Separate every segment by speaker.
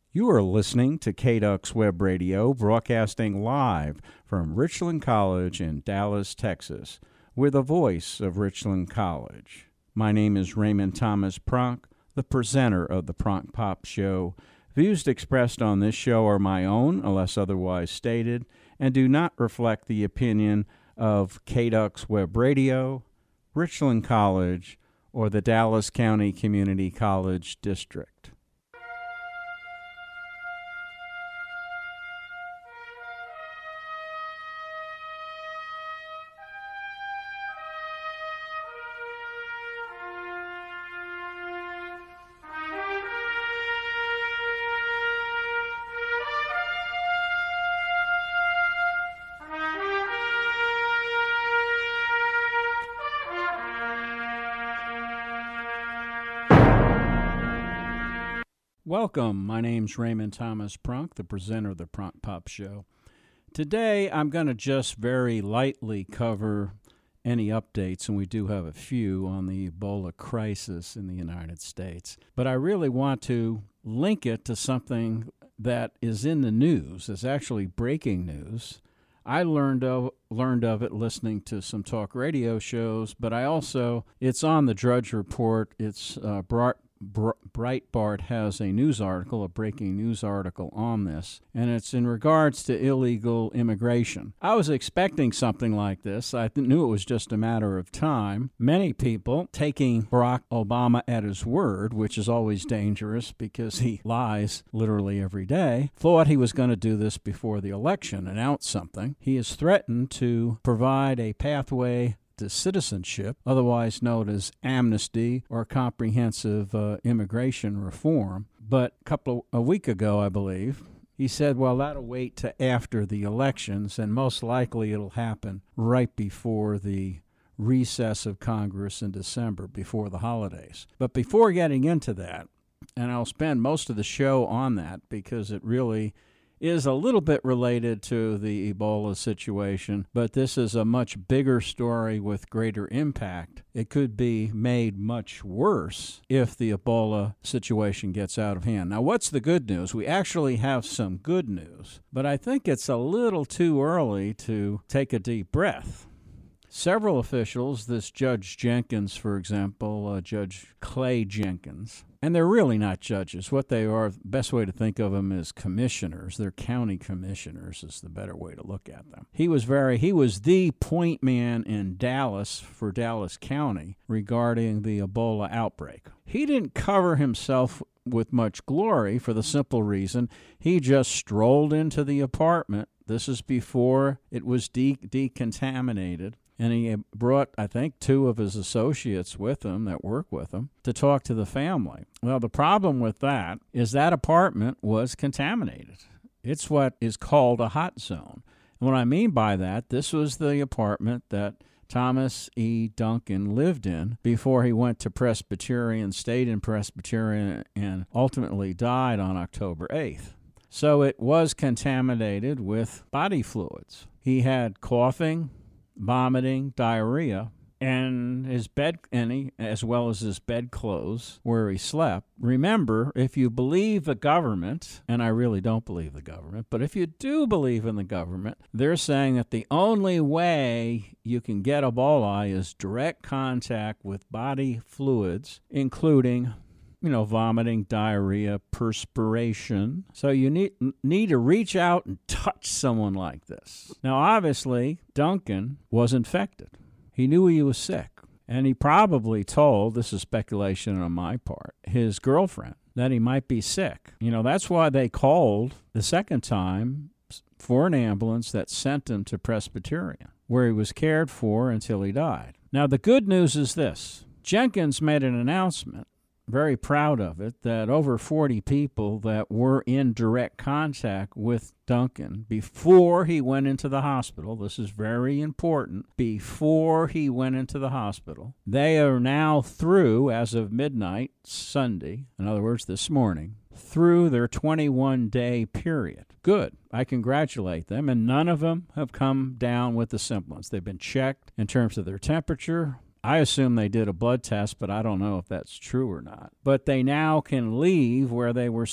Speaker 1: You are listening to KDUX Web Radio, broadcasting live from Richland College in Dallas, Texas. We're the voice of Richland College. My name is Raymond Thomas Pronk, the presenter of the Pronk Pop Show. Views expressed on this show are my own, unless otherwise stated, and do not reflect the opinion of KDUX Web Radio, Richland College, or the Dallas County Community College District. Welcome. My name's Raymond Thomas Pronk, the presenter of the Pronk Pop Show. Today, I'm going to just very lightly cover any updates, and we do have a few, on the Ebola crisis in the United States. But I really want to link it to something that is in the news. It's actually breaking news. I learned of it listening to some talk radio shows, but it's on the Drudge Report. It's Breitbart has a news article, a breaking news article on this, and it's in regards to illegal immigration. I was expecting something like this. I knew it was just a matter of time. Many people, taking Barack Obama at his word, which is always dangerous because he lies literally every day, thought he was going to do this before the election, announce something. He has threatened to provide a pathway to citizenship, otherwise known as amnesty or comprehensive immigration reform. But a week ago, I believe, he said, well, that'll wait to after the elections, and most likely it'll happen right before the recess of Congress in December, before the holidays. But before getting into that, and I'll spend most of the show on that because it really is a little bit related to the Ebola situation, but this is a much bigger story with greater impact. It could be made much worse if the Ebola situation gets out of hand. Now, what's the good news? We actually have some good news, but I think it's a little too early to take a deep breath. Several officials, this Judge Jenkins, for example, Judge Clay Jenkins, and they're really not judges. What they are, the best way to think of them is commissioners. They're county commissioners is the better way to look at them. He was the point man in Dallas for Dallas County regarding the Ebola outbreak. He didn't cover himself with much glory for the simple reason he just strolled into the apartment. This is before it was decontaminated. And he brought, I think, two of his associates with him that work with him to talk to the family. Well, the problem with that is that apartment was contaminated. It's what is called a hot zone. And what I mean by that, this was the apartment that Thomas E. Duncan lived in before he went to Presbyterian, stayed in Presbyterian, and ultimately died on October 8th. So it was contaminated with body fluids. He had coughing, vomiting, diarrhea, and his bed, as well as his bedclothes where he slept. Remember, if you believe the government, and I really don't believe the government, but if you do believe in the government, they're saying that the only way you can get Ebola is direct contact with body fluids, including vomiting, diarrhea, perspiration. So you need to reach out and touch someone like this. Now, obviously, Duncan was infected. He knew he was sick. And he probably told, this is speculation on my part, his girlfriend that he might be sick. That's why they called the second time for an ambulance that sent him to Presbyterian, where he was cared for until he died. Now, the good news is this. Jenkins made an announcement, very proud of it, that over 40 people that were in direct contact with Duncan before he went into the hospital, this is very important, before he went into the hospital, they are now through, as of midnight Sunday, in other words, this morning, through their 21-day period. Good. I congratulate them, and none of them have come down with the symptoms. They've been checked in terms of their temperature. I assume they did a blood test, but I don't know if that's true or not. But they now can leave where they were staying.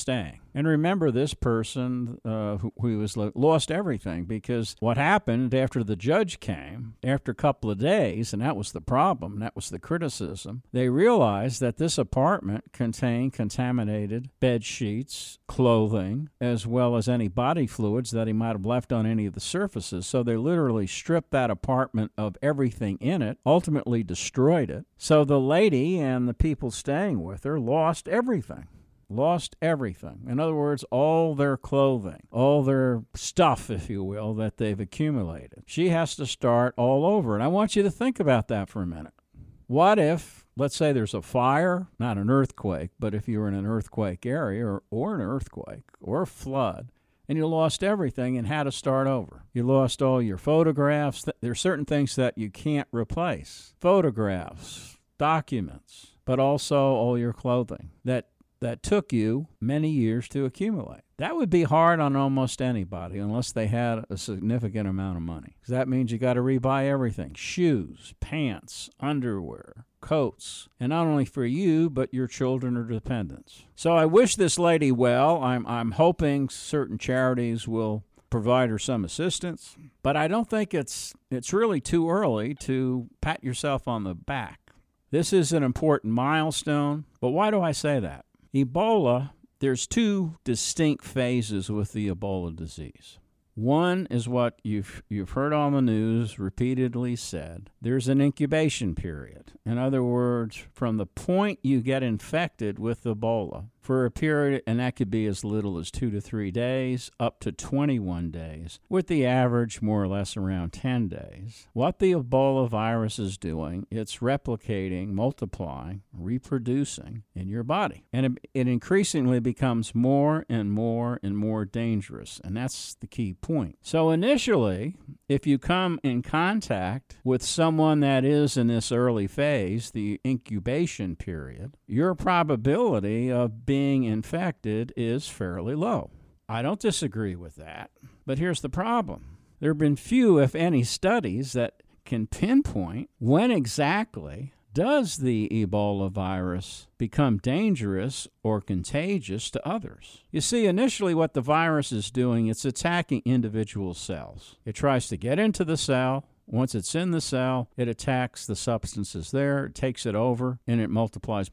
Speaker 1: And remember, this person who was lost everything, because what happened after the judge came, after a couple of days, and that was the problem, that was the criticism, they realized that this apartment contained contaminated bed sheets, clothing, as well as any body fluids that he might have left on any of the surfaces. So they literally stripped that apartment of everything in it, ultimately destroyed it. So the lady and the people staying with her lost everything. Lost everything. In other words, all their clothing, all their stuff, if you will, that they've accumulated. She has to start all over. And I want you to think about that for a minute. What if, let's say there's a fire, not an earthquake, but if you were in an earthquake area or an earthquake or a flood, and you lost everything and had to start over. You lost all your photographs. There are certain things that you can't replace. Photographs, documents, but also all your clothing that took you many years to accumulate. That would be hard on almost anybody unless they had a significant amount of money. Because that means you got to rebuy everything. Shoes, pants, underwear, coats. And not only for you, but your children or dependents. So I wish this lady well. I'm hoping certain charities will provide her some assistance. But I don't think it's really too early to pat yourself on the back. This is an important milestone. But why do I say that? Ebola, there's two distinct phases with the Ebola disease. One is what you've heard on the news repeatedly said. There's an incubation period. In other words, from the point you get infected with Ebola for a period, and that could be as little as 2 to 3 days, up to 21 days, with the average more or less around 10 days. What the Ebola virus is doing, it's replicating, multiplying, reproducing in your body. And it increasingly becomes more and more and more dangerous, and that's the key point. So initially, if you come in contact with someone that is in this early phase, the incubation period, your probability of being infected is fairly low. I don't disagree with that, but here's the problem. There have been few, if any, studies that can pinpoint when exactly does the Ebola virus become dangerous or contagious to others. You see, initially what the virus is doing, it's attacking individual cells. It tries to get into the cell. Once it's in the cell, it attacks the substances there, it takes it over, and it multiplies.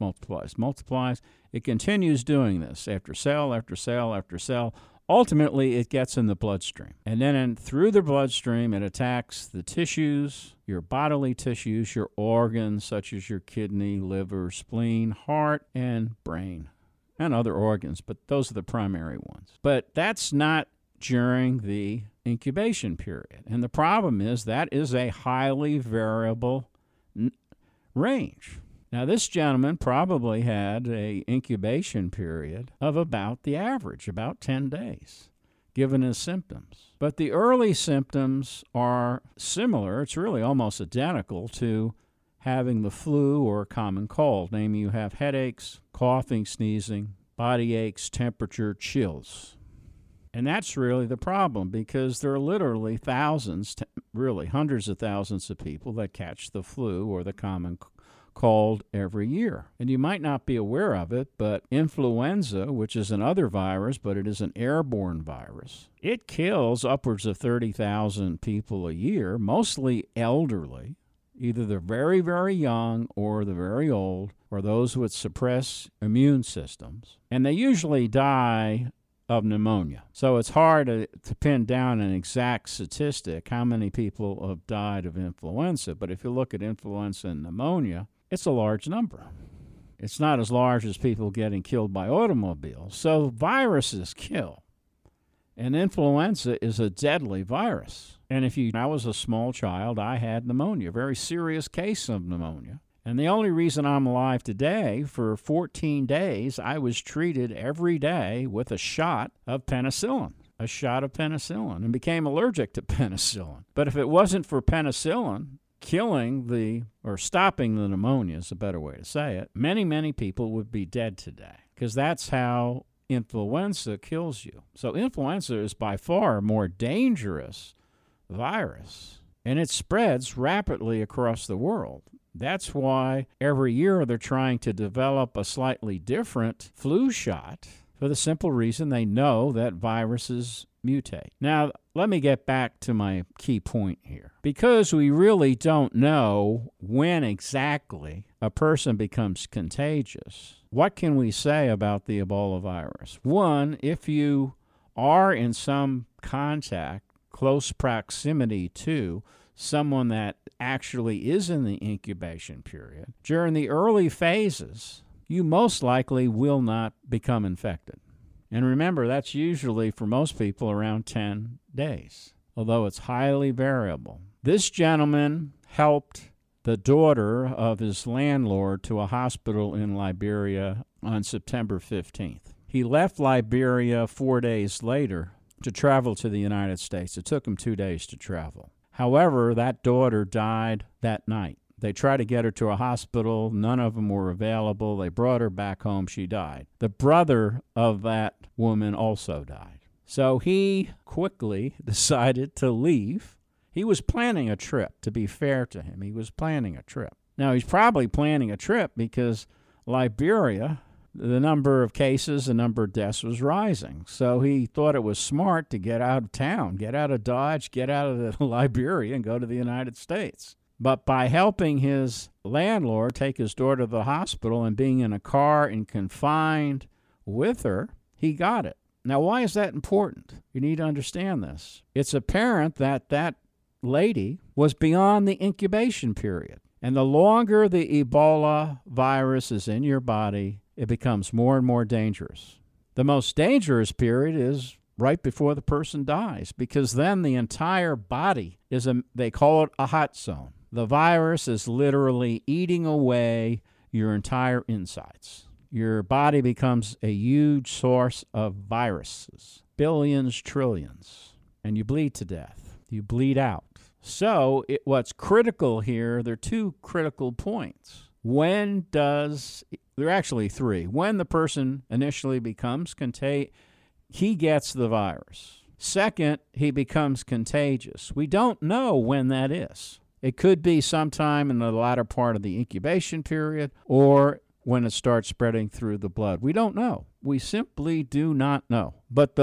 Speaker 1: It continues doing this after cell after cell after cell. Ultimately, it gets in the bloodstream. And then through the bloodstream, it attacks the tissues, your bodily tissues, your organs, such as your kidney, liver, spleen, heart, and brain, and other organs. But those are the primary ones. But that's not during the incubation period. And the problem is that is a highly variable range. Now, this gentleman probably had an incubation period of about the average, about 10 days, given his symptoms. But the early symptoms are similar. It's really almost identical to having the flu or a common cold. Namely, you have headaches, coughing, sneezing, body aches, temperature, chills. And that's really the problem, because there are literally thousands, really hundreds of thousands of people that catch the flu or the common cold every year. And you might not be aware of it, but influenza, which is another virus, but it is an airborne virus, it kills upwards of 30,000 people a year, mostly elderly. Either they're very, very young or they're very old, or those with suppressed immune systems. And they usually die of pneumonia. So it's hard to pin down an exact statistic how many people have died of influenza. But if you look at influenza and pneumonia, it's a large number. It's not as large as people getting killed by automobiles. So viruses kill. And influenza is a deadly virus. And I was a small child, I had pneumonia, a very serious case of pneumonia. And the only reason I'm alive today, for 14 days, I was treated every day with a shot of penicillin, and became allergic to penicillin. But if it wasn't for penicillin, stopping the pneumonia is a better way to say it, many, many people would be dead today, because that's how influenza kills you. So influenza is by far a more dangerous virus, and it spreads rapidly across the world. That's why every year they're trying to develop a slightly different flu shot for the simple reason they know that viruses mutate. Now, let me get back to my key point here. Because we really don't know when exactly a person becomes contagious, what can we say about the Ebola virus? One, if you are in some contact, close proximity to someone that actually is in the incubation period, during the early phases, you most likely will not become infected. And remember, that's usually for most people around 10 days, although it's highly variable. This gentleman helped the daughter of his landlord to a hospital in Liberia on September 15th. He left Liberia 4 days later to travel to the United States. It took him 2 days to travel. However, that daughter died that night. They tried to get her to a hospital. None of them were available. They brought her back home. She died. The brother of that woman also died. So he quickly decided to leave. He was planning a trip, to be fair to him. He was planning a trip. Now, he's probably planning a trip because Liberia, the number of cases, the number of deaths was rising. So he thought it was smart to get out of town, get out of Dodge, get out of Liberia, and go to the United States. But by helping his landlord take his daughter to the hospital and being in a car and confined with her, he got it. Now, why is that important? You need to understand this. It's apparent that that lady was beyond the incubation period. And the longer the Ebola virus is in your body, it becomes more and more dangerous. The most dangerous period is right before the person dies, because then the entire body is they call it a hot zone. The virus is literally eating away your entire insides. Your body becomes a huge source of viruses, billions, trillions, and you bleed to death. You bleed out. So what's critical here, there are two critical points. There are actually three. When the person initially becomes contagious, he gets the virus. Second, he becomes contagious. We don't know when that is. It could be sometime in the latter part of the incubation period or when it starts spreading through the blood. We don't know. We simply do not know. But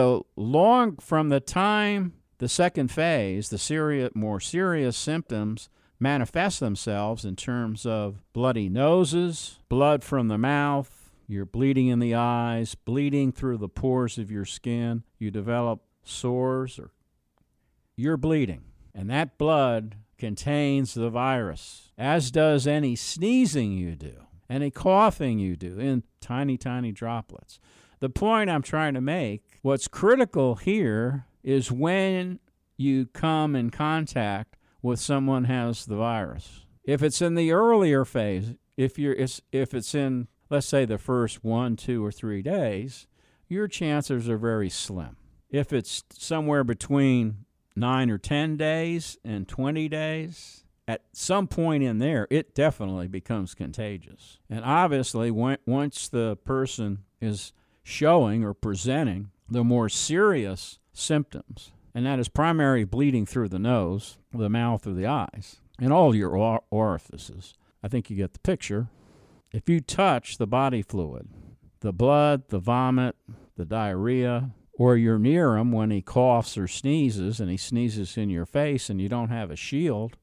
Speaker 1: from the time the second phase, the more serious symptoms manifest themselves in terms of bloody noses, blood from the mouth, you're bleeding in the eyes, bleeding through the pores of your skin, you develop sores, or you're bleeding. And that blood contains the virus, as does any sneezing you do, any coughing you do, in tiny, tiny droplets. The point I'm trying to make, what's critical here is when you come in contact with someone who has the virus. If it's in the earlier phase, if it's in, let's say, the first 1, 2, or 3 days, your chances are very slim. If it's somewhere between 9 or 10 days and 20 days, at some point in there, it definitely becomes contagious. And obviously, once the person is showing or presenting the more serious symptoms, and that is primary bleeding through the nose, the mouth, or the eyes, and all your orifices, I think you get the picture. If you touch the body fluid, the blood, the vomit, the diarrhea, or you're near him when he coughs or sneezes, and he sneezes in your face and you don't have a shield,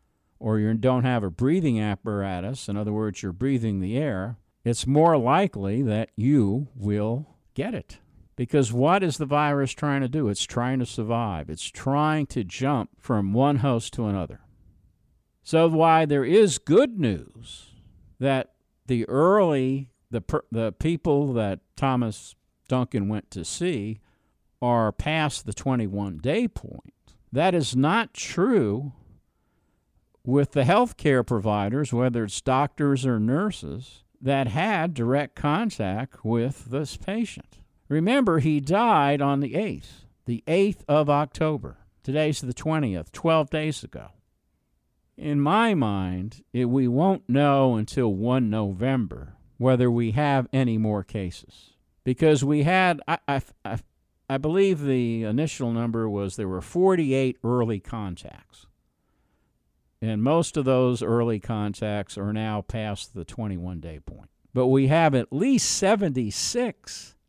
Speaker 1: or you don't have a breathing apparatus, in other words, you're breathing the air, it's more likely that you will get it. Because what is the virus trying to do? It's trying to survive. It's trying to jump from one host to another. So why there is good news that the people that Thomas Duncan went to see are past the 21-day point. That is not true with the healthcare providers, whether it's doctors or nurses, that had direct contact with this patient. Remember, he died on the 8th of October. Today's the 20th, 12 days ago. In my mind, we won't know until 1 November whether we have any more cases. Because we had, I believe the initial number was there were 48 early contacts. And most of those early contacts are now past the 21-day point. But we have at least 76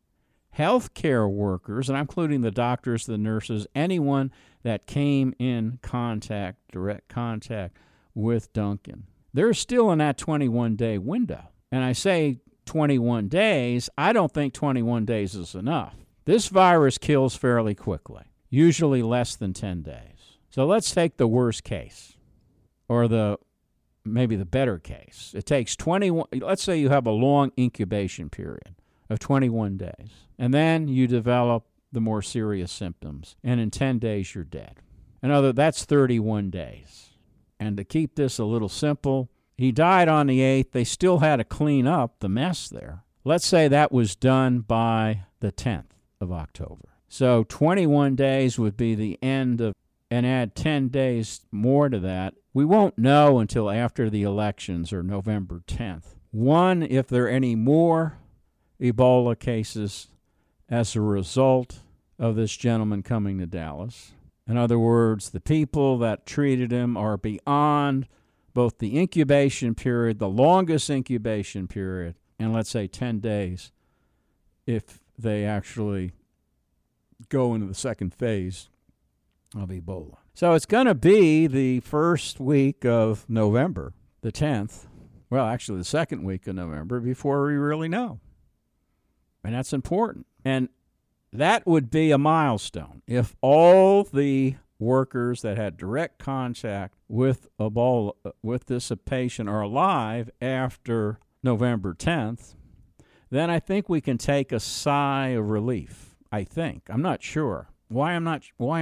Speaker 1: healthcare workers, and I'm including the doctors, the nurses, anyone that came in direct contact with Duncan. They're still in that 21-day window. And I say 21 days, I don't think 21 days is enough. This virus kills fairly quickly, usually less than 10 days. So let's take the worst case, or maybe the better case. It takes 21, let's say you have a long incubation period of 21 days, and then you develop the more serious symptoms, and in 10 days you're dead. That's 31 days. And to keep this a little simple, he died on the 8th. They still had to clean up the mess there. Let's say that was done by the 10th of October. So 21 days would be the end of, and add 10 days more to that. We won't know until after the elections, or November 10th. One, if there are any more Ebola cases as a result of this gentleman coming to Dallas. In other words, the people that treated him are beyond both the incubation period, the longest incubation period, and let's say 10 days if they actually go into the second phase of Ebola. So it's going to be the first week of November, the 10th, well, actually the second week of November, before we really know. And that's important. And that would be a milestone. If all the workers that had direct contact with Ebola, with this patient, are alive after November 10th, then I think we can take a sigh of relief. I think. I'm not sure. Why am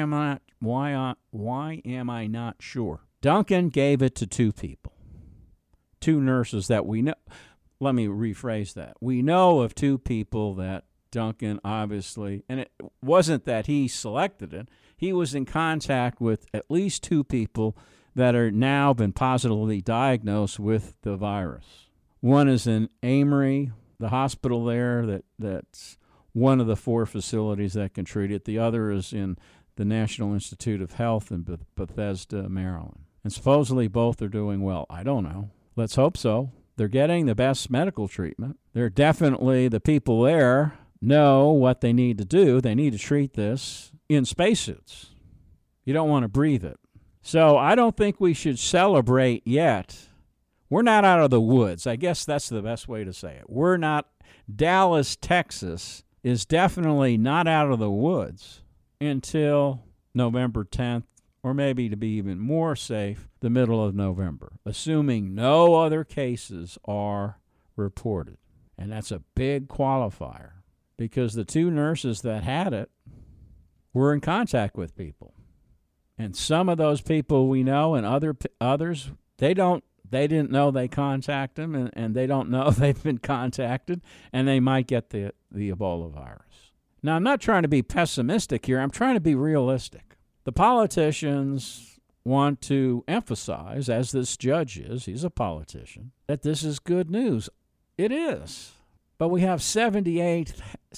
Speaker 1: I not sure? Duncan gave it to two people. Two nurses that we know. Let me rephrase that. We know of two people that Duncan obviously, and it wasn't that he selected it. He was in contact with at least two people that are now been positively diagnosed with the virus. One is in Amory, the hospital there, that's one of the four facilities that can treat it. The other is in the National Institute of Health in Bethesda, Maryland. And supposedly both are doing well. I don't know. Let's hope so. They're getting the best medical treatment. They're definitely, the people there know what they need to do. They need to treat this in spacesuits. You don't want to breathe it. So I don't think we should celebrate yet. We're not out of the woods. I guess that's the best way to say it. We're not. Dallas, Texas is definitely not out of the woods until November 10th, or maybe, to be even more safe, the middle of November, assuming no other cases are reported. And that's a big qualifier, because the two nurses that had it were in contact with people. And some of those people we know, and others, they didn't know they contacted them, and they don't know they've been contacted, and they might get the Ebola virus. Now, I'm not trying to be pessimistic here. I'm trying to be realistic. The politicians want to emphasize, as this judge is, he's a politician, that this is good news. It is. But we have 78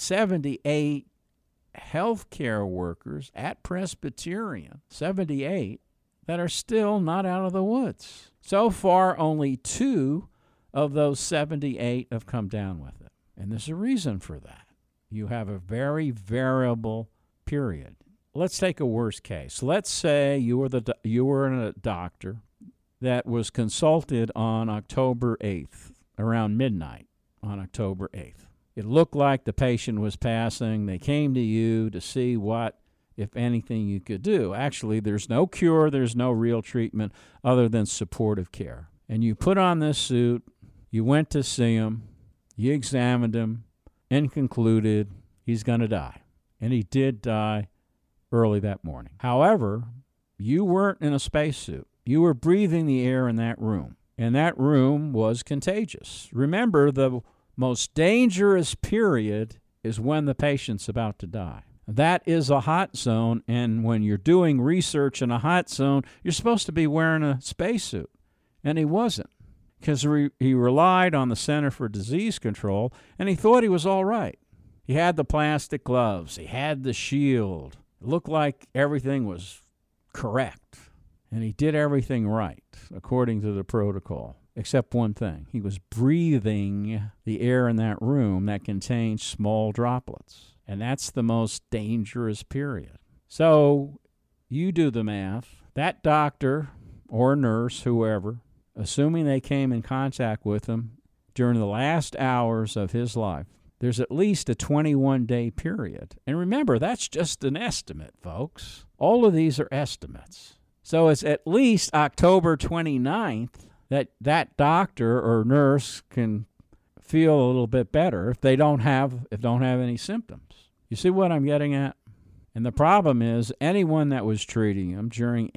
Speaker 1: healthcare workers at Presbyterian, 78, that are still not out of the woods. So far, only 2 of those 78 have come down with it. And there's a reason for that. You have a very variable period. Let's take a worst case. Let's say you were a doctor that was consulted on October 8th, around midnight on October 8th. It looked like the patient was passing. They came to you to see what, if anything, you could do. Actually, there's no cure, there's no real treatment other than supportive care. And you put on this suit, you went to see him, you examined him, and concluded he's going to die. And he did die early that morning. However, you weren't in a spacesuit. You were breathing the air in that room, and that room was contagious. Remember, the most dangerous period is when the patient's about to die. That is a hot zone, and when you're doing research in a hot zone, you're supposed to be wearing a spacesuit, and he wasn't, because he relied on the Center for Disease Control, and he thought he was all right. He had the plastic gloves. He had the shield. It looked like everything was correct, and he did everything right according to the protocol, except one thing. He was breathing the air in that room that contained small droplets. And that's the most dangerous period. So you do the math. That doctor or nurse, whoever, assuming they came in contact with him during the last hours of his life, there's at least a 21-day period. And remember, that's just an estimate, folks. All of these are estimates. So it's at least October 29th that doctor or nurse can feel a little bit better if they don't have any symptoms. You see what I'm getting at? And the problem is anyone that was treating him during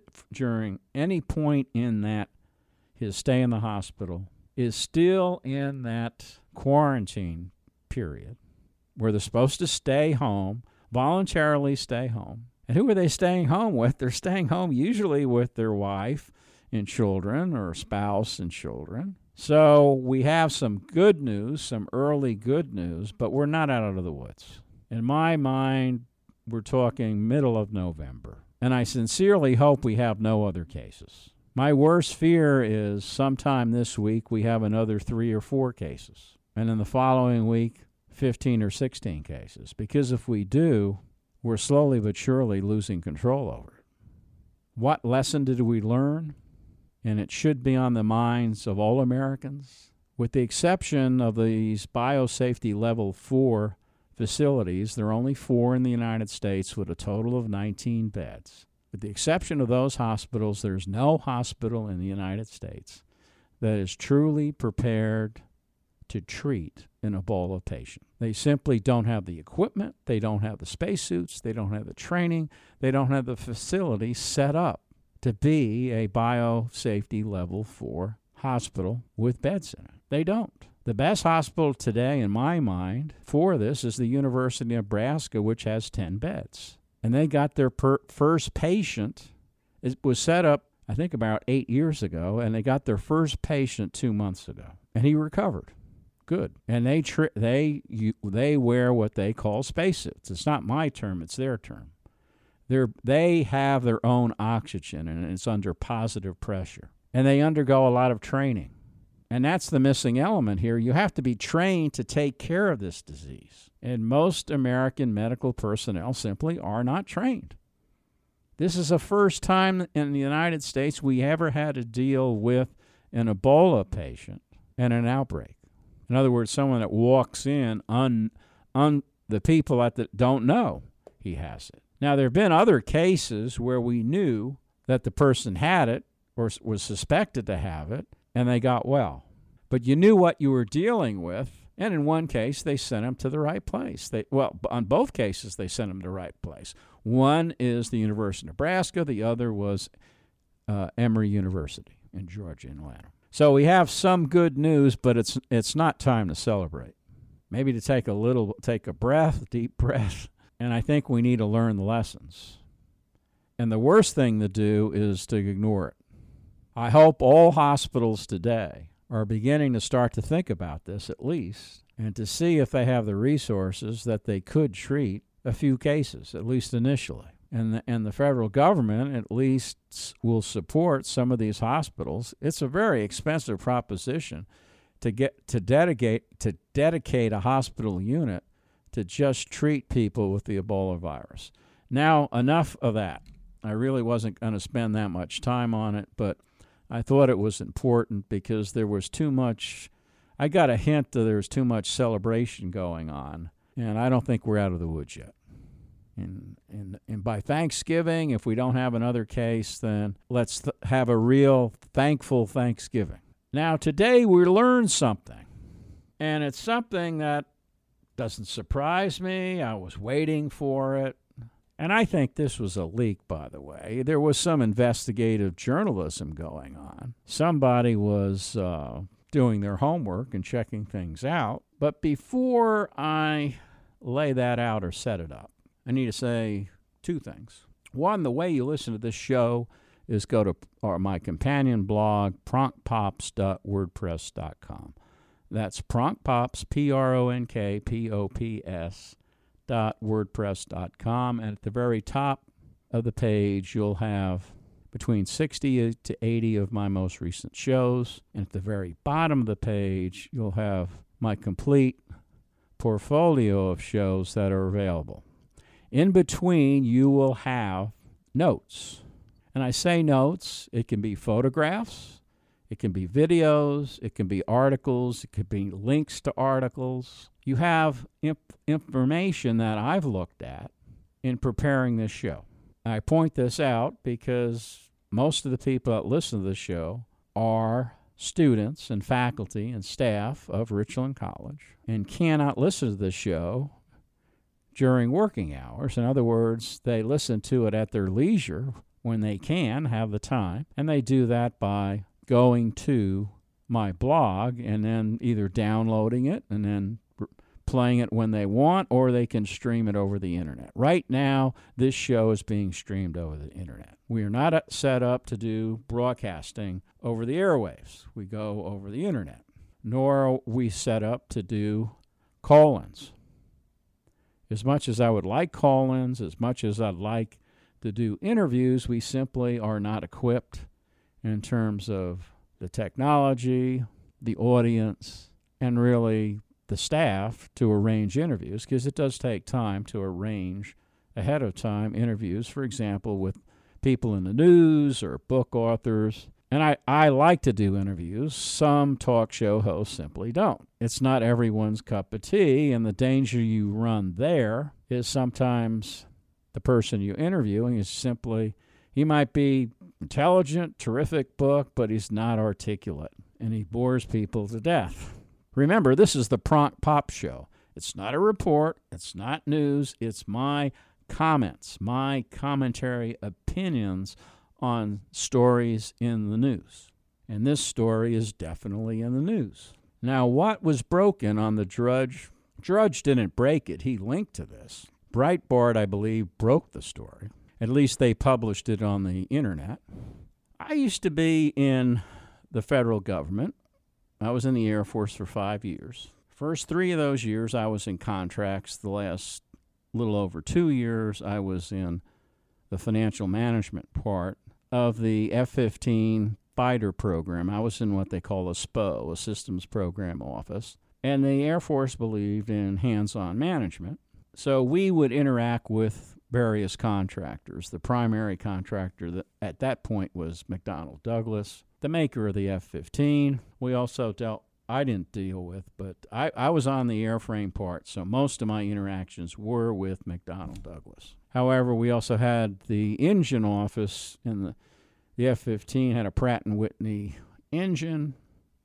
Speaker 1: any point in that his stay in the hospital is still in that quarantine period where they're supposed to stay home, voluntarily stay home. And who are they staying home with? They're staying home usually with their wife and children or spouse and children. So we have some good news, some early good news, but we're not out of the woods. In my mind, we're talking middle of November. And I sincerely hope we have no other cases. My worst fear is sometime this week we have another 3 or 4 cases. And in the following week, 15 or 16 cases. Because if we do, we're slowly but surely losing control over it. What lesson did we learn? And it should be on the minds of all Americans. With the exception of these biosafety level 4 facilities, there are only 4 in the United States with a total of 19 beds. With the exception of those hospitals, there's no hospital in the United States that is truly prepared to treat an Ebola patient. They simply don't have the equipment, they don't have the spacesuits, they don't have the training, they don't have the facility set up to be a biosafety level 4 hospital with beds in it. They don't. The best hospital today, in my mind, for this is the University of Nebraska, which has 10 beds. And they got their first patient. It was set up, I think, about 8 years ago, and they got their first patient 2 months ago. And he recovered. Good. And they wear what they call spacesuits. It's not my term, it's their term. They have their own oxygen, and it's under positive pressure. And they undergo a lot of training. And that's the missing element here. You have to be trained to take care of this disease. And most American medical personnel simply are not trained. This is the first time in the United States we ever had to deal with an Ebola patient and an outbreak. In other words, someone that walks in the people that don't know he has it. Now, there have been other cases where we knew that the person had it or was suspected to have it, and they got well. But you knew what you were dealing with, and in one case, they sent him to the right place. On both cases, they sent him to the right place. One is the University of Nebraska. The other was Emory University in Georgia, in Atlanta. So we have some good news, but it's not time to celebrate. Maybe to take a breath, deep breath, and I think we need to learn the lessons. And the worst thing to do is to ignore it. I hope all hospitals today are beginning to start to think about this at least, and to see if they have the resources that they could treat a few cases, at least initially. And the federal government at least will support some of these hospitals. It's a very expensive proposition to dedicate a hospital unit to just treat people with the Ebola virus. Now, enough of that. I really wasn't going to spend that much time on it, but I thought it was important because there was too much. I got a hint that there was too much celebration going on, and I don't think we're out of the woods yet. And by Thanksgiving, if we don't have another case, then let's have a real thankful Thanksgiving. Now, today we learned something, and it's something that doesn't surprise me. I was waiting for it. And I think this was a leak, by the way. There was some investigative journalism going on. Somebody was doing their homework and checking things out. But before I lay that out or set it up, I need to say 2 things. One, the way you listen to this show is go to my companion blog, pronkpops.wordpress.com. That's pronkpops, pronkpops.wordpress.com. And at the very top of the page, you'll have between 60 to 80 of my most recent shows. And at the very bottom of the page, you'll have my complete portfolio of shows that are available. In between, you will have notes. And I say notes, it can be photographs, it can be videos, it can be articles, it could be links to articles. You have information that I've looked at in preparing this show. I point this out because most of the people that listen to this show are students and faculty and staff of Richland College and cannot listen to this show during working hours. In other words, they listen to it at their leisure when they can have the time, and they do that by going to my blog and then either downloading it and then playing it when they want, or they can stream it over the internet. Right now, this show is being streamed over the internet. We are not set up to do broadcasting over the airwaves. We go over the internet. Nor are we set up to do call-ins. As much as I would like call-ins, as much as I'd like to do interviews, we simply are not equipped in terms of the technology, the audience, and really the staff to arrange interviews, because it does take time to arrange ahead of time interviews, for example, with people in the news or book authors. And I like to do interviews. Some talk show hosts simply don't. It's not everyone's cup of tea, and the danger you run there is sometimes the person you're interviewing is simply, he might be intelligent, terrific book, but he's not articulate, and he bores people to death. Remember, this is the Prompt Pop Show. It's not a report. It's not news. It's my comments, my commentary, opinions on stories in the news. And this story is definitely in the news. Now, what was broken on the Drudge? Drudge didn't break it. He linked to this. Breitbart, I believe, broke the story. At least they published it on the internet. I used to be in the federal government. I was in the Air Force for 5 years. First 3 of those years, I was in contracts. The last little over 2 years, I was in the financial management part of the F-15 fighter program. I was in what they call a SPO, a Systems Program Office. And the Air Force believed in hands-on management. So we would interact with various contractors. The primary contractor that at that point was McDonnell Douglas, the maker of the F-15. We also I didn't deal with, but I was on the airframe part, so most of my interactions were with McDonnell Douglas. However, we also had the engine office, and the F-15 had a Pratt & Whitney engine,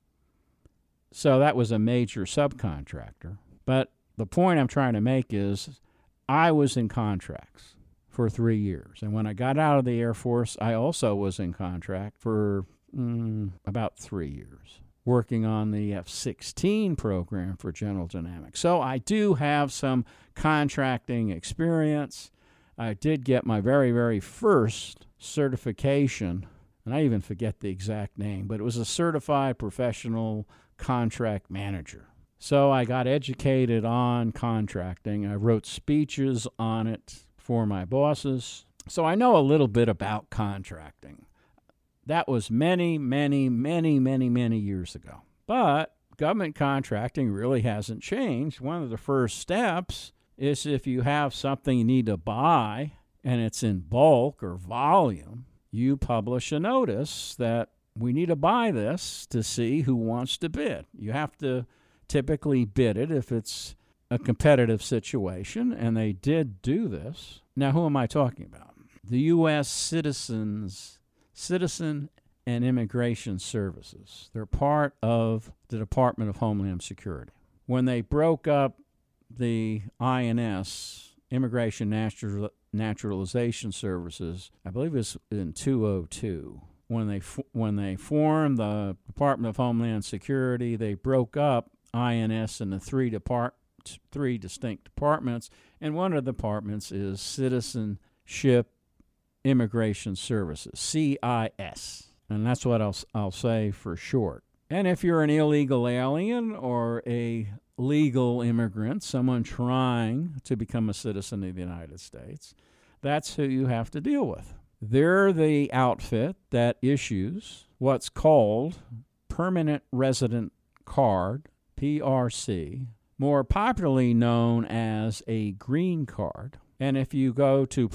Speaker 1: so that was a major subcontractor. But the point I'm trying to make is I was in contracts for 3 years, and when I got out of the Air Force, I also was in contract for about 3 years, working on the F-16 program for General Dynamics. So I do have some contracting experience. I did get my very, very first certification, and I even forget the exact name, but it was a certified professional contract manager. So I got educated on contracting. I wrote speeches on it for my bosses. So I know a little bit about contracting. That was many, many, many, many, many years ago. But government contracting really hasn't changed. One of the first steps is if you have something you need to buy and it's in bulk or volume, you publish a notice that we need to buy this to see who wants to bid. You have to typically bid it if it's a competitive situation, and they did do this. Now, who am I talking about? The U.S. Citizen and Immigration Services. They're part of the Department of Homeland Security. When they broke up the INS, Immigration Naturalization Services, I believe it was in 2002. When they formed the Department of Homeland Security, they broke up INS into three distinct departments, and one of the departments is Citizenship Immigration Services, CIS, and that's what I'll say for short. And if you're an illegal alien or a legal immigrant, someone trying to become a citizen of the United States, that's who you have to deal with. They're the outfit that issues what's called Permanent Resident Card, PRC, more popularly known as a green card. And if you go to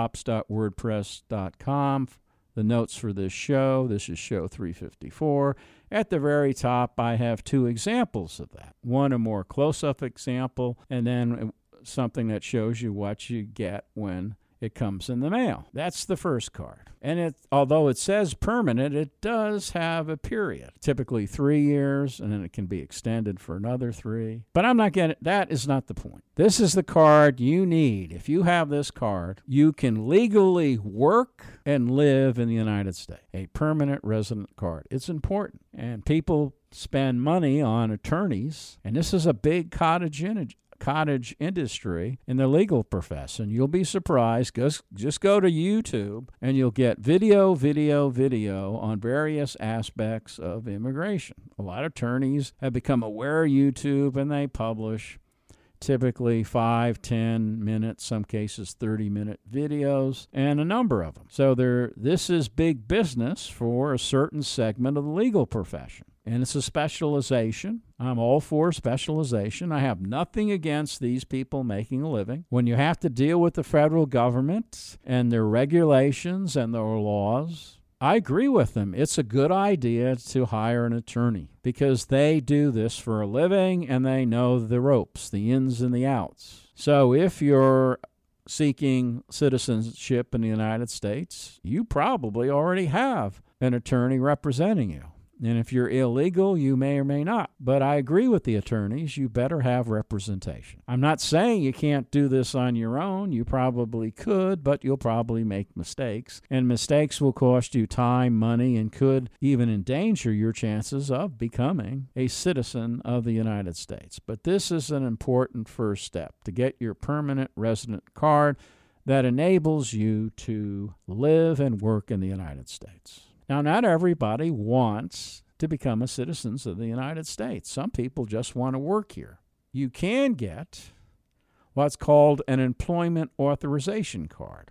Speaker 1: promptpops.wordpress.com, the notes for this is show 354. At the very top, I have two examples of that. One, a more close-up example, and then something that shows you what you get when it comes in the mail. That's the first card. And although it says permanent, it does have a period, typically 3 years, and then it can be extended for another 3. But that is not the point. This is the card you need. If you have this card, you can legally work and live in the United States. A permanent resident card. It's important. And people spend money on attorneys, and this is a big cottage industry in the legal profession. You'll be surprised. Just go to YouTube and you'll get video on various aspects of immigration. A lot of attorneys have become aware of YouTube and they publish typically 5, 10 minutes, some cases 30-minute videos, and a number of them. So this is big business for a certain segment of the legal profession. And it's a specialization. I'm all for specialization. I have nothing against these people making a living. When you have to deal with the federal government and their regulations and their laws, I agree with them. It's a good idea to hire an attorney because they do this for a living and they know the ropes, the ins and the outs. So if you're seeking citizenship in the United States, you probably already have an attorney representing you. And if you're illegal, you may or may not. But I agree with the attorneys. You better have representation. I'm not saying you can't do this on your own. You probably could, but you'll probably make mistakes. And mistakes will cost you time, money, and could even endanger your chances of becoming a citizen of the United States. But this is an important first step to get your permanent resident card that enables you to live and work in the United States. Now, not everybody wants to become a citizen of the United States. Some people just want to work here. You can get what's called an employment authorization card,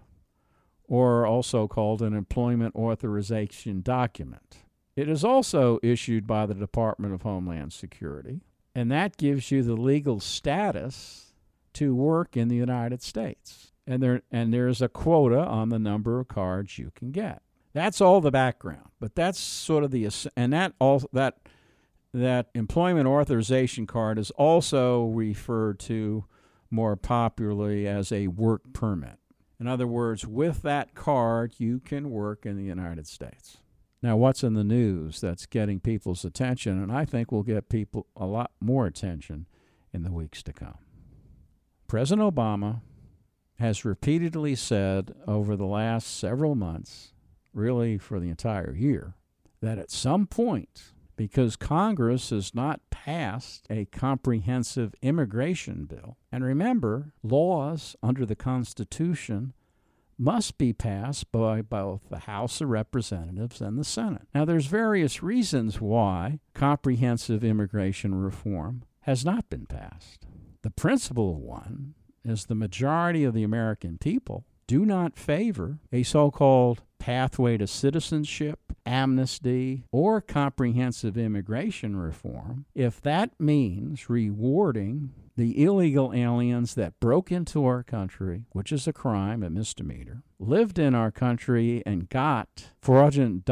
Speaker 1: or also called an employment authorization document. It is also issued by the Department of Homeland Security, and that gives you the legal status to work in the United States. And there's a quota on the number of cards you can get. That's all the background, but that's sort of that employment authorization card is also referred to more popularly as a work permit. In other words, with that card, you can work in the United States. Now, what's in the news that's getting people's attention, and I think will get people a lot more attention in the weeks to come. President Obama has repeatedly said over the last several months, really for the entire year, that at some point, because Congress has not passed a comprehensive immigration bill, and remember, laws under the Constitution must be passed by both the House of Representatives and the Senate. Now, there's various reasons why comprehensive immigration reform has not been passed. The principal one is the majority of the American people do not favor a so-called pathway to citizenship, amnesty, or comprehensive immigration reform if that means rewarding the illegal aliens that broke into our country, which is a crime, a misdemeanor, lived in our country and got fraudulent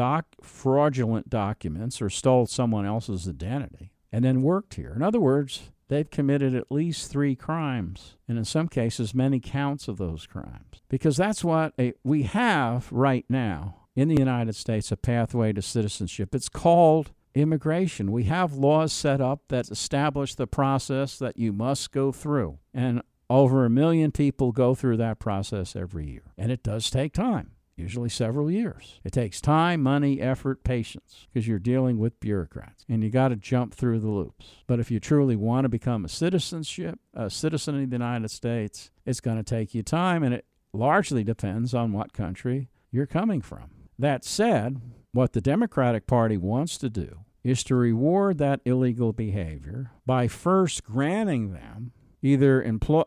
Speaker 1: documents or stole someone else's identity and then worked here. In other words, they've committed at least 3 crimes, and in some cases, many counts of those crimes. Because that's what we have right now in the United States, a pathway to citizenship. It's called immigration. We have laws set up that establish the process that you must go through. And over 1 million people go through that process every year. And it does take time. Usually several years. It takes time, money, effort, patience, because you're dealing with bureaucrats, and you got to jump through the loops. But if you truly want to become a citizen of the United States, it's going to take you time, and it largely depends on what country you're coming from. That said, what the Democratic Party wants to do is to reward that illegal behavior by first granting them either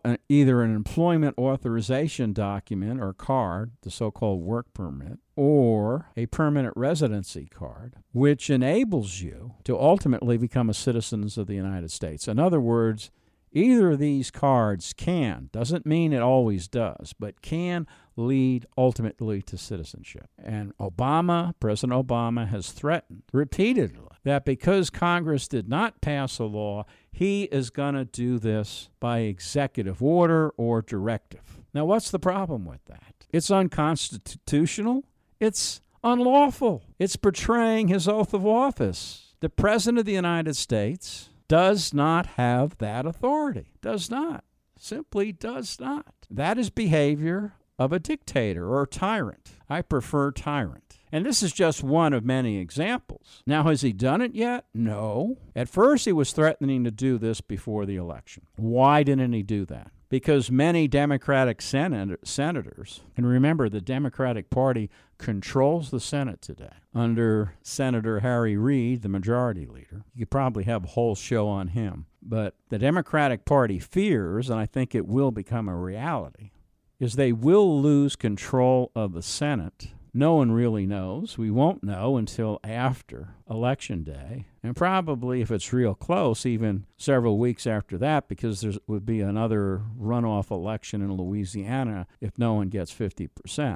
Speaker 1: an employment authorization document or card, the so-called work permit, or a permanent residency card, which enables you to ultimately become a citizen of the United States. In other words, Either of these cards can, doesn't mean it always does, but can lead ultimately to citizenship. And President Obama has threatened repeatedly that because Congress did not pass a law, he is going to do this by executive order or directive. Now, what's the problem with that? It's unconstitutional. It's unlawful. It's betraying his oath of office. The President of the United States does not have that authority. Does not. Simply does not. That is behavior of a dictator or tyrant. I prefer tyrant. And this is just one of many examples. Now, has he done it yet? No. At first, he was threatening to do this before the election. Why didn't he do that? Because many Democratic senators, and remember, the Democratic Party controls the Senate today under Senator Harry Reid, the majority leader. You could probably have a whole show on him. But the Democratic Party fears, and I think it will become a reality, is they will lose control of the Senate. No one really knows. We won't know until after Election Day, and probably, if it's real close, even several weeks after that, because there would be another runoff election in Louisiana if no one gets 50%.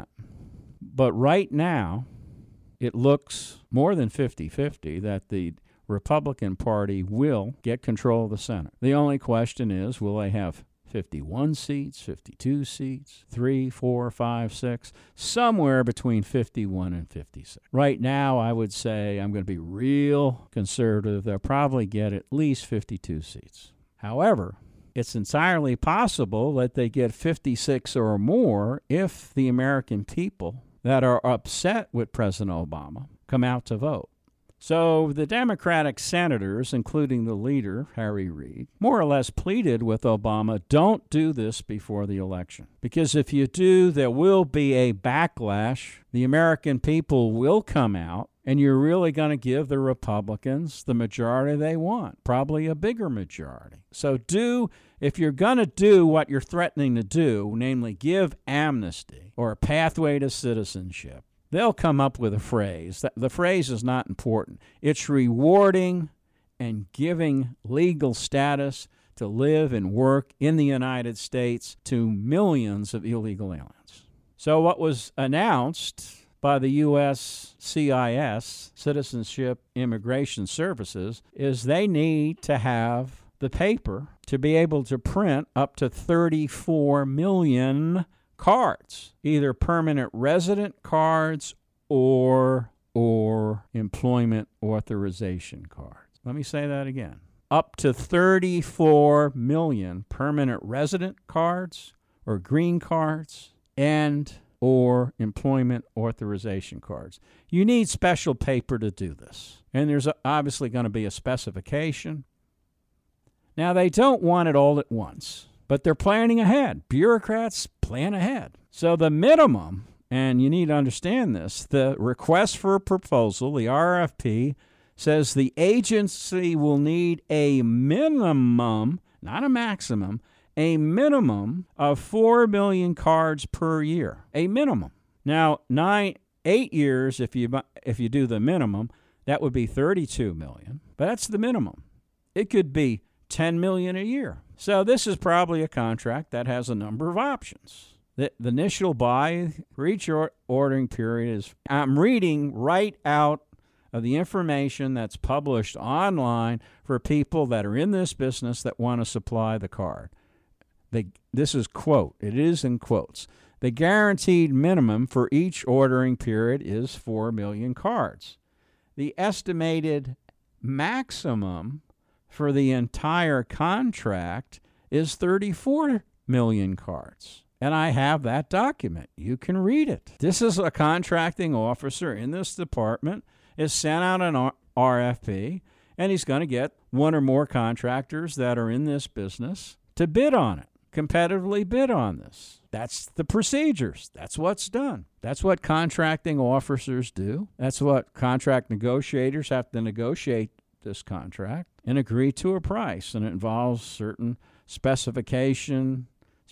Speaker 1: But right now, it looks more than 50-50 that the Republican Party will get control of the Senate. The only question is, will they have 51 seats, 52 seats, 3, 4, 5, 6, somewhere between 51 and 56. Right now, I would say I'm going to be real conservative. They'll probably get at least 52 seats. However, it's entirely possible that they get 56 or more if the American people that are upset with President Obama come out to vote. So the Democratic senators, including the leader, Harry Reid, more or less pleaded with Obama, don't do this before the election. Because if you do, there will be a backlash. The American people will come out, and you're really going to give the Republicans the majority they want, probably a bigger majority. So if you're going to do what you're threatening to do, namely give amnesty or a pathway to citizenship, they'll come up with a phrase. The phrase is not important. It's rewarding and giving legal status to live and work in the United States to millions of illegal aliens. So what was announced by the U.S. CIS, Citizenship Immigration Services, is they need to have the paper to be able to print up to 34 million cards, either permanent resident cards or employment authorization cards. Let me say that again. Up to 34 million permanent resident cards or green cards and or employment authorization cards. You need special paper to do this. And there's obviously going to be a specification. Now, they don't want it all at once, but they're planning ahead. Bureaucrats plan ahead. So the minimum, and you need to understand this, the request for a proposal, the RFP, says the agency will need a minimum, not a maximum, a minimum of 4 million cards per year. A minimum. Now, 8 years, if you do the minimum, that would be 32 million. But that's the minimum. It could be 10 million a year. So this is probably a contract that has a number of options. The initial buy for each ordering period is, I'm reading right out of the information that's published online for people that are in this business that want to supply the card. This is quote, it is in quotes. The guaranteed minimum for each ordering period is 4 million cards. The estimated maximum for the entire contract is 34 million cards. And I have that document. You can read it. This is a contracting officer in this department is sent out an RFP, and he's going to get one or more contractors that are in this business to bid on it, competitively bid on this. That's the procedures. That's what's done. That's what contracting officers do. That's what contract negotiators have to negotiate this contract and agree to a price, and it involves certain specification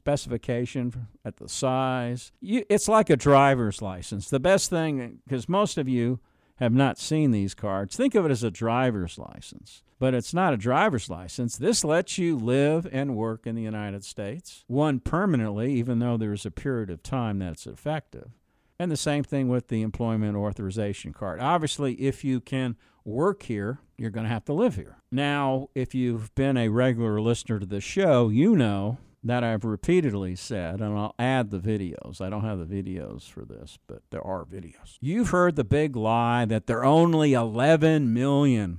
Speaker 1: at the size. It's like a driver's license. The best thing, because most of you have not seen these cards, think of it as a driver's license. But it's not a driver's license. This lets you live and work in the United States, one permanently, even though there's a period of time that's effective. And the same thing with the employment authorization card. Obviously, if you can work here, you're going to have to live here. Now, if you've been a regular listener to the show, you know that I've repeatedly said, and I'll add the videos. I don't have the videos for this, but there are videos. You've heard the big lie that there are only 11 million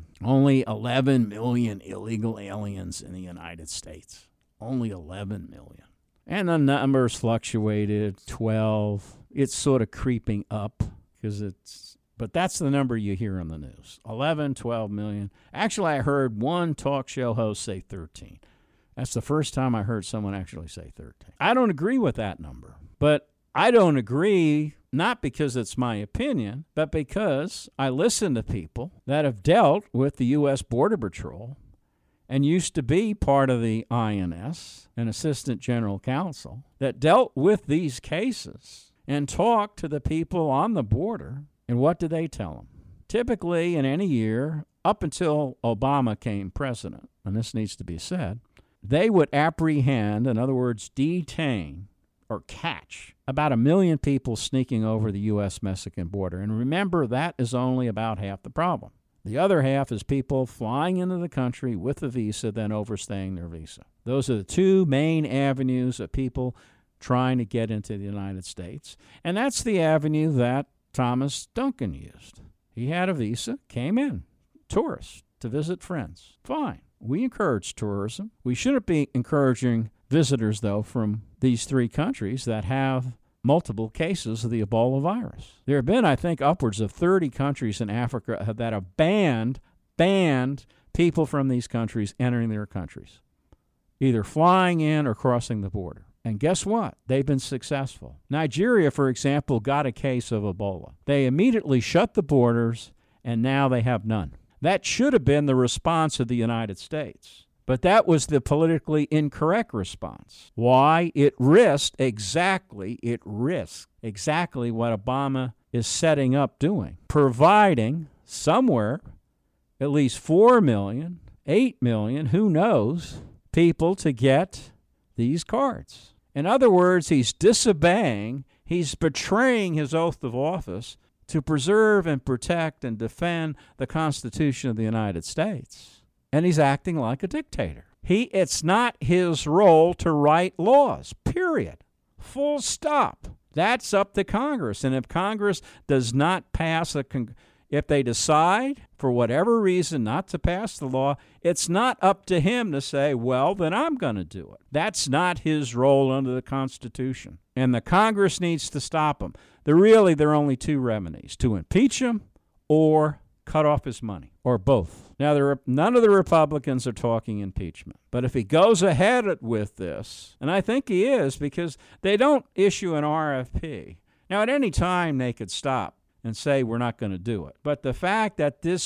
Speaker 1: illegal aliens in the United States. Only 11 million. And the numbers fluctuated, 12. It's sort of creeping up but that's the number you hear on the news. 11, 12 million. Actually, I heard one talk show host say 13. That's the first time I heard someone actually say 13. I don't agree with that number, but I don't agree not because it's my opinion, but because I listen to people that have dealt with the U.S. Border Patrol and used to be part of the INS, an assistant general counsel, that dealt with these cases and talked to the people on the border. And what do they tell them? Typically, in any year, up until Obama came president, and this needs to be said, they would apprehend, in other words, detain or catch about 1 million people sneaking over the U.S.-Mexican border. And remember, that is only about half the problem. The other half is people flying into the country with a visa, then overstaying their visa. Those are the two main avenues of people trying to get into the United States. And that's the avenue that Thomas Duncan used. He had a visa, came in, tourist, to visit friends. Fine. We encourage tourism. We shouldn't be encouraging visitors, though, from these 3 countries that have multiple cases of the Ebola virus. There have been, I think, upwards of 30 countries in Africa that have banned people from these countries entering their countries, either flying in or crossing the border. And guess what? They've been successful. Nigeria, for example, got a case of Ebola. They immediately shut the borders, and now they have none. That should have been the response of the United States. But that was the politically incorrect response. Why? It risked exactly what Obama is setting up doing, providing somewhere at least 4 million, 8 million, who knows, people to get these cards. In other words, he's disobeying, he's betraying his oath of office to preserve and protect and defend the Constitution of the United States. And he's acting like a dictator. It's not his role to write laws, period. Full stop. That's up to Congress. And if Congress does not pass if they decide, for whatever reason, not to pass the law, it's not up to him to say, well, then I'm going to do it. That's not his role under the Constitution. And the Congress needs to stop him. There are only 2 remedies, to impeach him or cut off his money, or both. Now, none of the Republicans are talking impeachment. But if he goes ahead with this, and I think he is, because they don't issue an RFP. Now, at any time, they could stop and say we're not going to do it. But the fact that they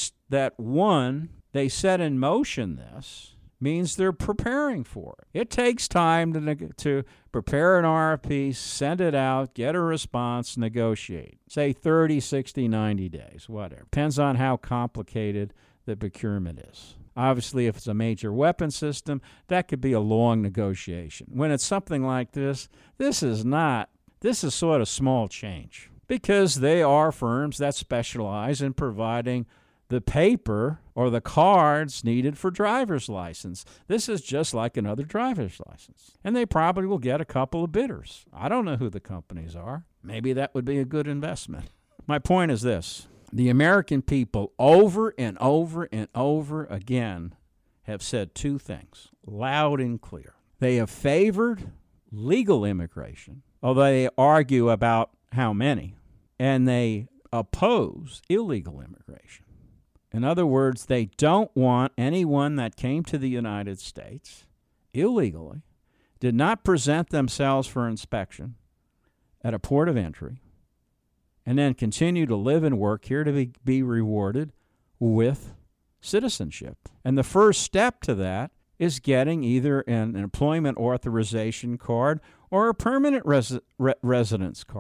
Speaker 1: set in motion this means they're preparing for it. It takes time to prepare an RFP, send it out, get a response, negotiate. Say 30, 60, 90 days, whatever. Depends on how complicated the procurement is. Obviously, if it's a major weapon system, that could be a long negotiation. When it's something like this is sort of small change, because they are firms that specialize in providing the paper or the cards needed for driver's license. This is just like another driver's license. And they probably will get a couple of bidders. I don't know who the companies are. Maybe that would be a good investment. My point is this. The American people over and over and over again have said 2 things, loud and clear. They have favored legal immigration, although they argue about how many, and they oppose illegal immigration. In other words, they don't want anyone that came to the United States illegally, did not present themselves for inspection at a port of entry, and then continue to live and work here to be rewarded with citizenship. And the first step to that is getting either an employment authorization card or a permanent residence card.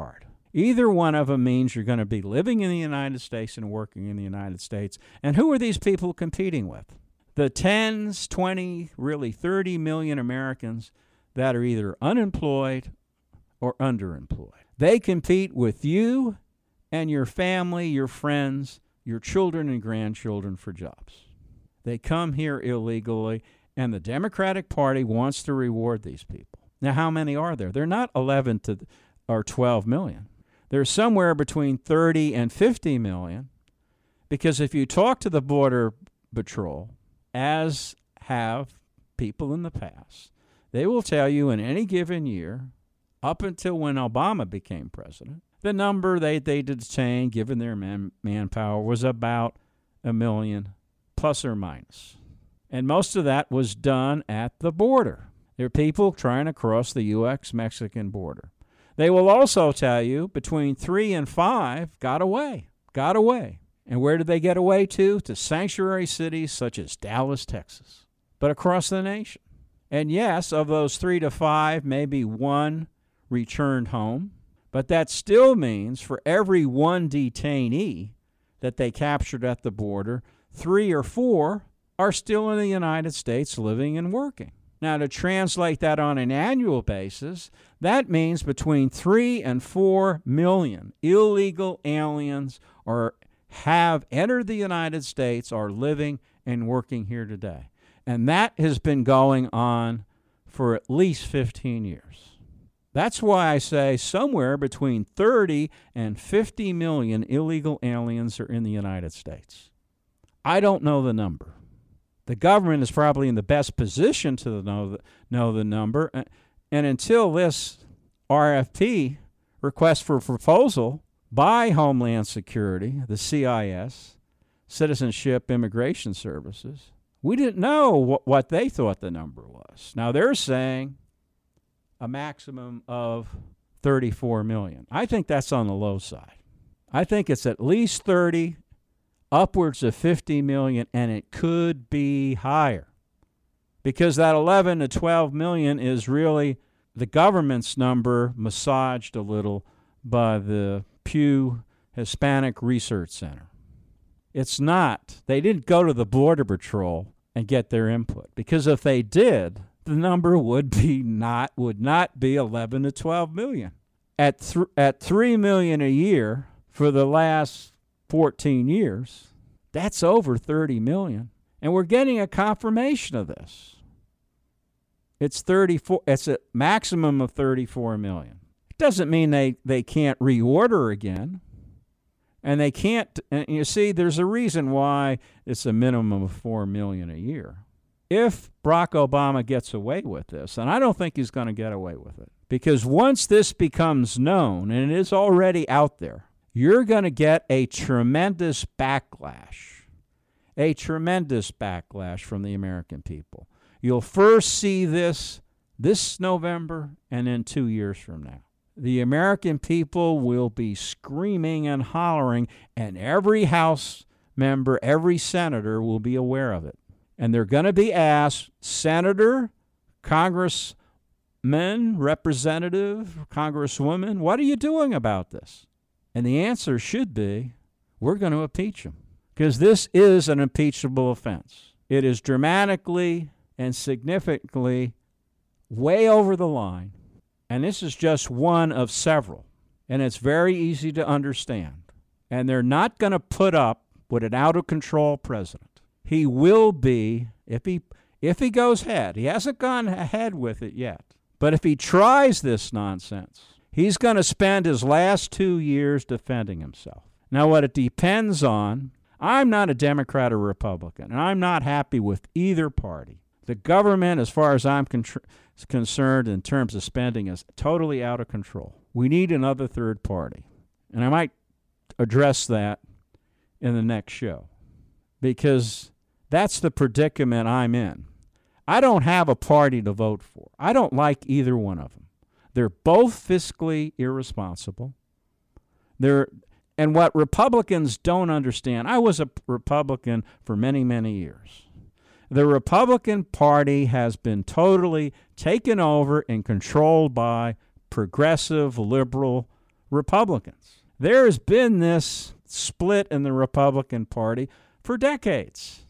Speaker 1: Either one of them means you're going to be living in the United States and working in the United States. And who are these people competing with? The 10s, 20, really 30 million Americans that are either unemployed or underemployed. They compete with you and your family, your friends, your children and grandchildren for jobs. They come here illegally, and the Democratic Party wants to reward these people. Now, how many are there? They're not 11 or 12 million. There's somewhere between 30 and 50 million, because if you talk to the Border Patrol, as have people in the past, they will tell you in any given year, up until when Obama became president, the number they detained, given their manpower, was about 1 million, plus or minus. And most of that was done at the border. There are people trying to cross the U.S.-Mexican border. They will also tell you between 3 and 5 got away. And where did they get away to? To sanctuary cities such as Dallas, Texas, but across the nation. And yes, of those 3 to 5, maybe 1 returned home, but that still means for every 1 detainee that they captured at the border, 3 or 4 are still in the United States living and working. Now, to translate that on an annual basis, that means between 3 and 4 million illegal aliens have entered the United States, are living and working here today. And that has been going on for at least 15 years. That's why I say somewhere between 30 and 50 million illegal aliens are in the United States. I don't know the number. The government is probably in the best position to know the number. And until this RFP, request for proposal, by Homeland Security, the CIS, Citizenship Immigration Services, we didn't know what they thought the number was. Now they're saying a maximum of 34 million. I think that's on the low side. I think it's at least 30, upwards of 50 million, and it could be higher. Because that 11 to 12 million is really the government's number massaged a little by the Pew Hispanic Research Center. It's not. They didn't go to the Border Patrol and get their input, because if they did, the number would not be 11 to 12 million. At 3 million a year for the last 14 years, that's over 30 million. And we're getting a confirmation of this. It's a maximum of 34 million. It doesn't mean they can't reorder again. And they can't, and you see, there's a reason why it's a minimum of 4 million a year. If Barack Obama gets away with this, and I don't think he's going to get away with it, because once this becomes known, and it is already out there, you're going to get a tremendous backlash from the American people. You'll first see this November and then 2 years from now. The American people will be screaming and hollering, and every House member, every senator will be aware of it. And they're going to be asked, Senator, Congressman, Representative, Congresswoman, what are you doing about this? And the answer should be, we're going to impeach him, because this is an impeachable offense. It is dramatically and significantly way over the line. And this is just one of several. And it's very easy to understand. And they're not going to put up with an out-of-control president. He will be, if he goes ahead. He hasn't gone ahead with it yet. But if he tries this nonsense, he's going to spend his last 2 years defending himself. Now, what it depends on, I'm not a Democrat or Republican, and I'm not happy with either party. The government, as far as I'm concerned in terms of spending, is totally out of control. We need another third party. And I might address that in the next show, because that's the predicament I'm in. I don't have a party to vote for. I don't like either one of them. They're both fiscally irresponsible. And what Republicans don't understand, I was a Republican for many, many years. The Republican Party has been totally taken over and controlled by progressive, liberal Republicans. There has been this split in the Republican Party for decades.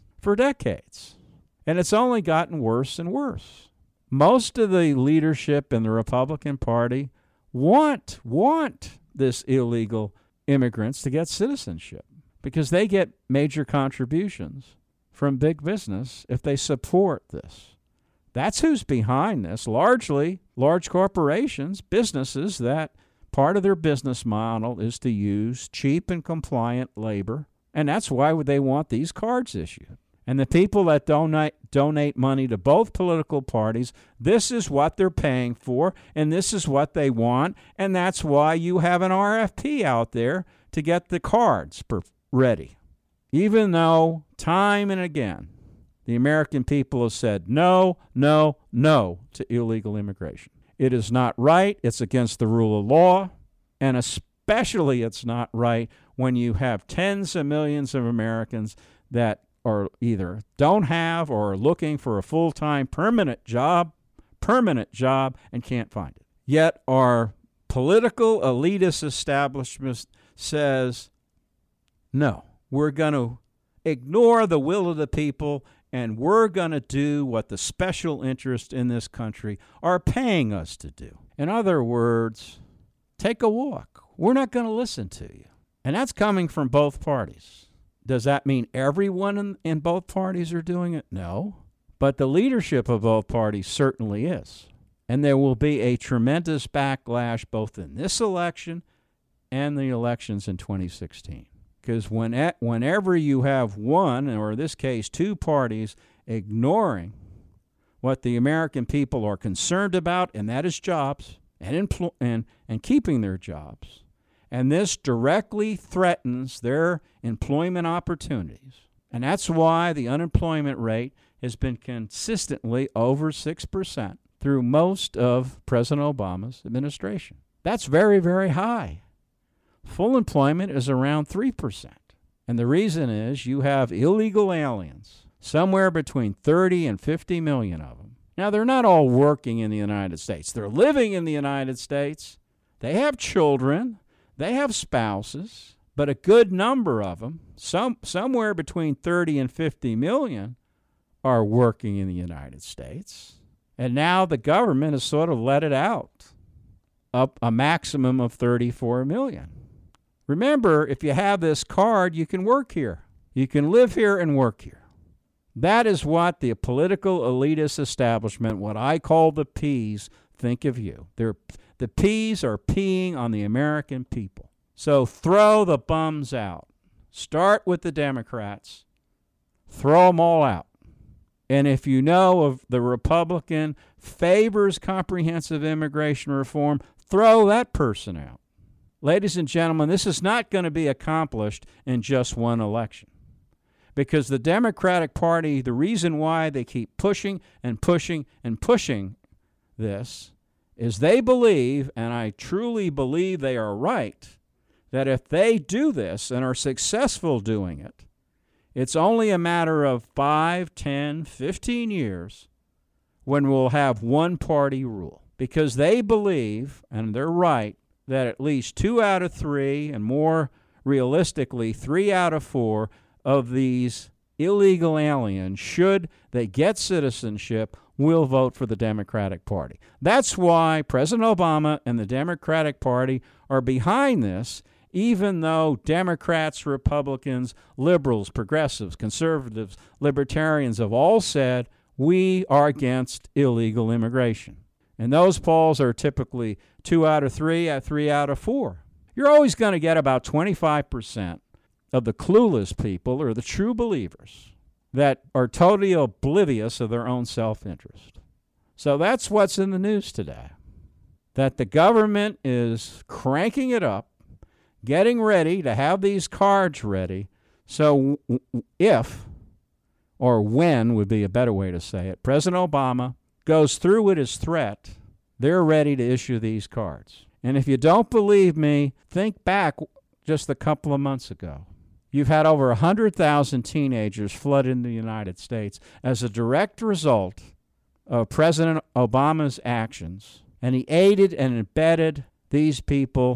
Speaker 1: And it's only gotten worse and worse. Most of the leadership in the Republican Party want this illegal immigrants to get citizenship because they get major contributions from big business if they support this. That's who's behind this, largely large corporations, businesses that part of their business model is to use cheap and compliant labor, and that's why they want these cards issued. And the people that donate money to both political parties, this is what they're paying for, and this is what they want, and that's why you have an RFP out there to get the cards ready. Even though time and again the American people have said no, no, no to illegal immigration. It is not right. It's against the rule of law, and especially it's not right when you have tens of millions of Americans that or either don't have or are looking for a full-time permanent job and can't find it. Yet our political elitist establishment says, no, we're going to ignore the will of the people and we're going to do what the special interests in this country are paying us to do. In other words, take a walk. We're not going to listen to you. And that's coming from both parties. Does that mean everyone in both parties are doing it? No. But the leadership of both parties certainly is. And there will be a tremendous backlash both in this election and the elections in 2016. Because whenever you have one, or in this case two parties, ignoring what the American people are concerned about, and that is jobs and keeping their jobs, and this directly threatens their employment opportunities. And that's why the unemployment rate has been consistently over 6% through most of President Obama's administration. That's very, very high. Full employment is around 3%. And the reason is you have illegal aliens, somewhere between 30 and 50 million of them. Now, they're not all working in the United States. They're living in the United States. They have children. They have spouses, but a good number of them, somewhere between 30 and 50 million, are working in the United States. And now the government has sort of let it out, up a maximum of 34 million. Remember, if you have this card, you can work here. You can live here and work here. That is what the political elitist establishment, what I call the P's, think of you. The P's are peeing on the American people. So throw the bums out. Start with the Democrats. Throw them all out. And if you know of the Republican favors comprehensive immigration reform, throw that person out. Ladies and gentlemen, this is not going to be accomplished in just one election. Because the Democratic Party, the reason why they keep pushing and pushing and pushing this is they believe, and I truly believe they are right, that if they do this and are successful doing it, it's only a matter of 5, 10, 15 years when we'll have one-party rule. Because they believe, and they're right, that at least 2 out of 3, and more realistically 3 out of 4 of these illegal aliens, should they get citizenship, will vote for the Democratic Party. That's why President Obama and the Democratic Party are behind this, even though Democrats, Republicans, liberals, progressives, conservatives, libertarians have all said we are against illegal immigration. And those polls are typically 2 out of 3, 3 out of 4. You're always going to get about 25% of the clueless people or the true believers that are totally oblivious of their own self-interest. So that's what's in the news today, that the government is cranking it up, getting ready to have these cards ready, so if, or when would be a better way to say it, President Obama goes through with his threat, they're ready to issue these cards. And if you don't believe me, think back just a couple of months ago. You've had over 100,000 teenagers flood into the United States as a direct result of President Obama's actions, and he aided and abetted these people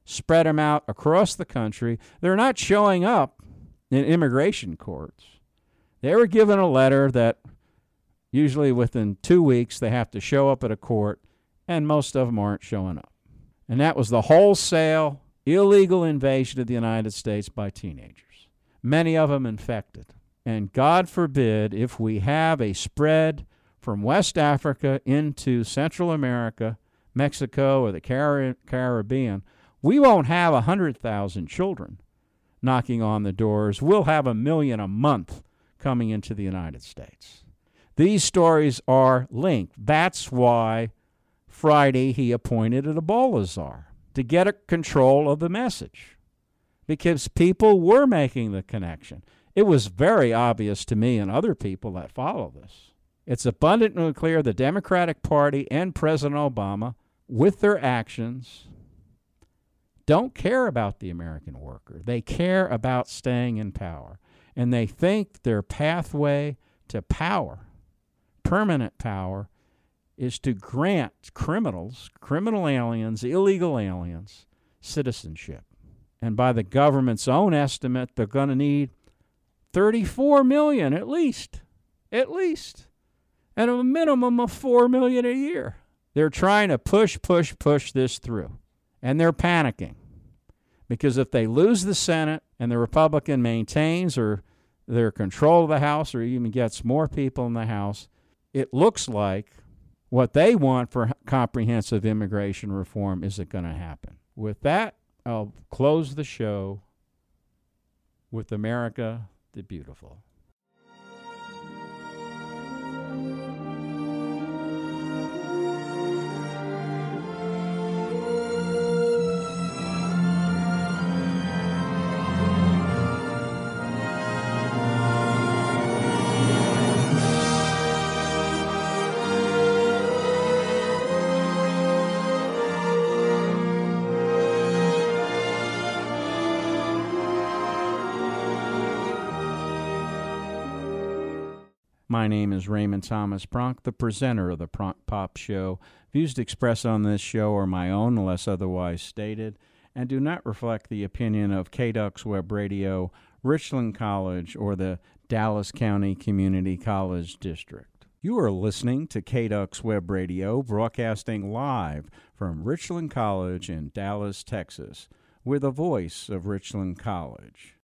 Speaker 1: spread them out across the country. They're not showing up in immigration courts. They were given a letter that usually within 2 weeks they have to show up at a court, and most of them aren't showing up. And that was the wholesale illegal invasion of the United States by teenagers, many of them infected. And God forbid if we have a spread from West Africa into Central America, Mexico, or the Caribbean, we won't have 100,000 children knocking on the doors. We'll have 1 million a month coming into the United States. These stories are linked. That's why Friday he appointed an Ebola czar, to get a control of the message, because people were making the connection. It was very obvious to me and other people that follow this. It's abundantly clear the Democratic Party and President Obama, with their actions, don't care about the American worker. They care about staying in power. And they think their pathway to power, permanent power, is to grant criminals, criminal aliens, illegal aliens, citizenship. And by the government's own estimate, they're going to need 34 million at least, and a minimum of 4 million a year. They're trying to push this through, and they're panicking, because if they lose the Senate and the Republican maintains or their control of the House or even gets more people in the House, it looks like what they want for comprehensive immigration reform isn't going to happen. With that, I'll close the show with America the Beautiful. My name is Raymond Thomas Pronk, the presenter of the Pronk Pop Show. Views expressed on this show are my own unless otherwise stated, and do not reflect the opinion of KDUX Web Radio, Richland College, or the Dallas County Community College District. You are listening to KDUX Web Radio, broadcasting live from Richland College in Dallas, Texas. We're the voice of Richland College.